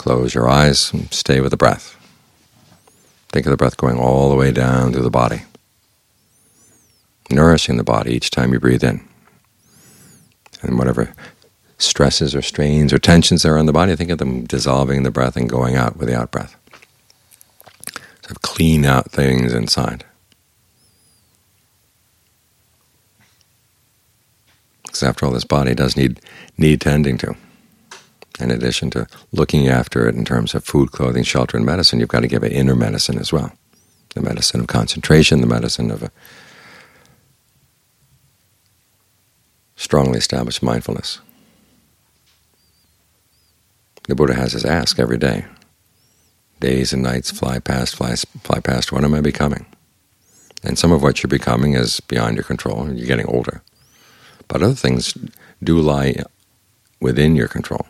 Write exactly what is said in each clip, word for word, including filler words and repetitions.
Close your eyes and stay with the breath. Think of the breath going all the way down through the body, nourishing the body each time you breathe in. And whatever stresses or strains or tensions there are on the body, think of them dissolving in the breath and going out with the out-breath. So clean out things inside. Because after all, this body does need, need tending to. In addition to looking after it in terms of food, clothing, shelter, and medicine, you've got to give it inner medicine as well. The medicine of concentration, the medicine of a strongly established mindfulness. The Buddha has us ask every day, days and nights fly past, fly, fly past, what am I becoming? And some of what you're becoming is beyond your control, you're getting older. But other things do lie within your control.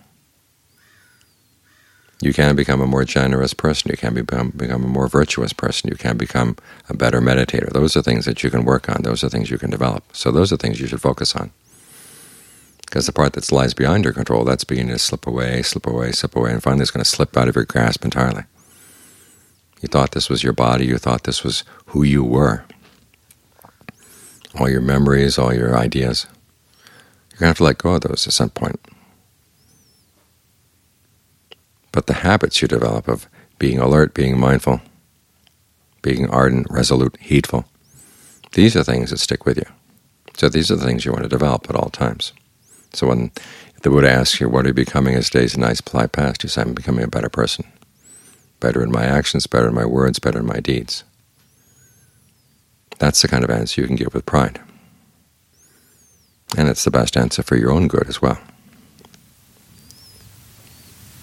You can become a more generous person, you can become, become a more virtuous person, you can become a better meditator. Those are things that you can work on, those are things you can develop. So those are things you should focus on. Because the part that lies beyond your control, that's beginning to slip away, slip away, slip away, and finally it's going to slip out of your grasp entirely. You thought this was your body, you thought this was who you were. All your memories, all your ideas. You're going to have to let go of those at some point. But the habits you develop of being alert, being mindful, being ardent, resolute, heedful, these are things that stick with you. So these are the things you want to develop at all times. So when the Buddha asks you, what are you becoming as days and nights fly past, you say, I'm becoming a better person, better in my actions, better in my words, better in my deeds. That's the kind of answer you can give with pride. And it's the best answer for your own good as well.